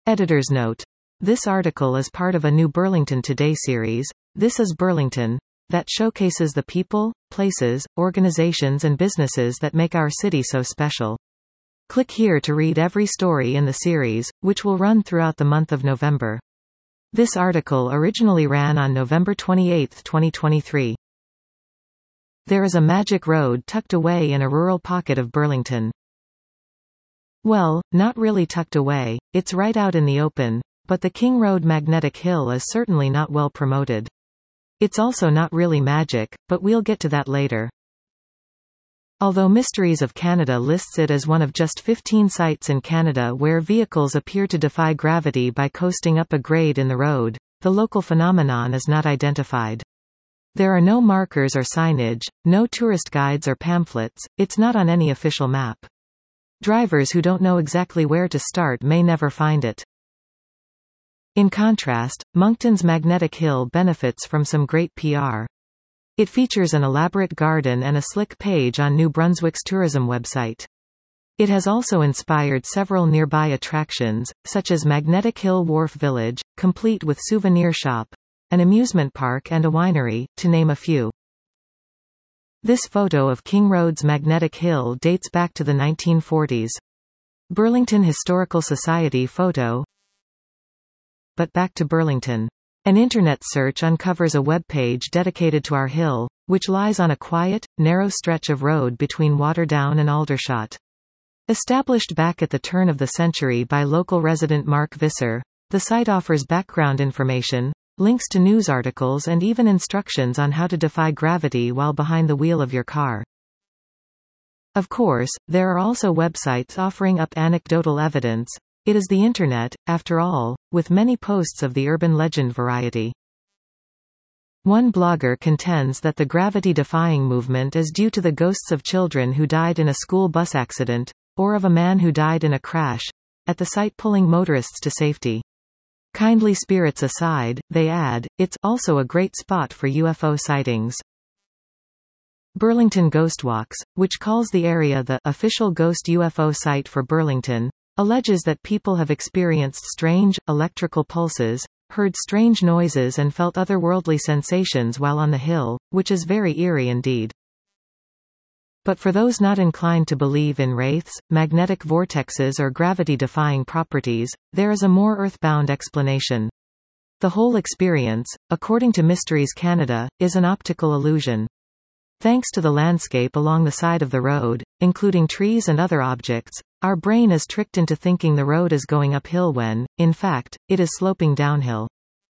Editor's note. This article is part of a new Burlington Today series, This is Burlington, that showcases the people, places, organizations and businesses that make our city so special. Click here to read every story in the series, which will run throughout the month of November. This article originally ran on November 28, 2023. There is a magic road tucked away in a rural pocket of Burlington. Well, not really tucked away, it's right out in the open, but the King Road Magnetic Hill is certainly not well promoted. It's also not really magic, but we'll get to that later. Although Mysteries of Canada lists it as one of just 15 sites in Canada where vehicles appear to defy gravity by coasting up a grade in the road, the local phenomenon is not identified. There are no markers or signage, no tourist guides or pamphlets, it's not on any official map. Drivers who don't know exactly where to start may never find it. In contrast, Moncton's Magnetic Hill benefits from some great PR. It features an elaborate garden and a slick page on New Brunswick's tourism website. It has also inspired several nearby attractions, such as Magnetic Hill Wharf Village, complete with souvenir shop, an amusement park and a winery, to name a few. This photo of King Road's Magnetic Hill dates back to the 1940s. Burlington Historical Society photo. But back to Burlington. An internet search uncovers a web page dedicated to our hill, which lies on a quiet, narrow stretch of road between Waterdown and Aldershot. Established back at the turn of the century by local resident Mark Visser, the site offers background information, links to news articles and even instructions on how to defy gravity while behind the wheel of your car. Of course, there are also websites offering up anecdotal evidence. It is the internet, after all, with many posts of the urban legend variety. One blogger contends that the gravity-defying movement is due to the ghosts of children who died in a school bus accident, or of a man who died in a crash, at the site pulling motorists to safety. Kindly spirits aside, they add, it's also a great spot for UFO sightings. Burlington Ghostwalks, which calls the area the official ghost UFO site for Burlington, alleges that people have experienced strange, electrical pulses, heard strange noises and felt otherworldly sensations while on the hill, which is very eerie indeed. But for those not inclined to believe in wraiths, magnetic vortexes or gravity-defying properties, there is a more earthbound explanation. The whole experience, according to Mysteries Canada, is an optical illusion. Thanks to the landscape along the side of the road, including trees and other objects, our brain is tricked into thinking the road is going uphill when, in fact, it is sloping downhill.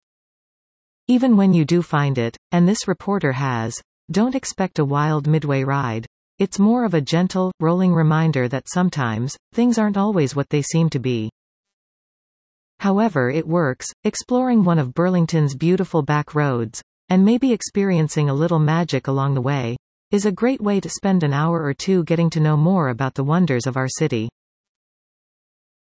Even when you do find it, and this reporter has, don't expect a wild midway ride. It's more of a gentle, rolling reminder that sometimes, things aren't always what they seem to be. However, it works. Exploring one of Burlington's beautiful back roads, and maybe experiencing a little magic along the way, is a great way to spend an hour or two getting to know more about the wonders of our city.